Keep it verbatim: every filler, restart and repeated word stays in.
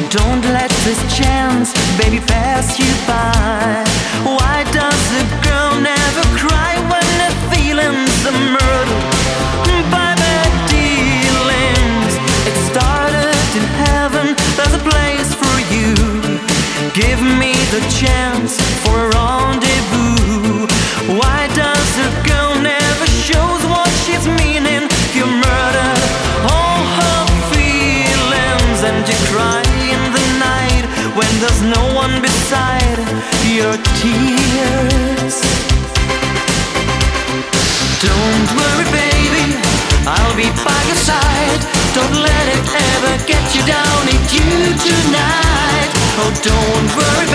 Don't let this chance, baby, pass you by. Why does a girl never cry when the feelings are murdered by bad dealings? It started in heaven, there's a place for you. Give me the chance for a rendezvous. Why does a girl never shows what she's meaning? You murder all her feelings and you cry in the night when there's no one beside your tears. Don't worry, baby, I'll be by your side. Don't let it ever get you down, need you tonight. Oh, don't worry,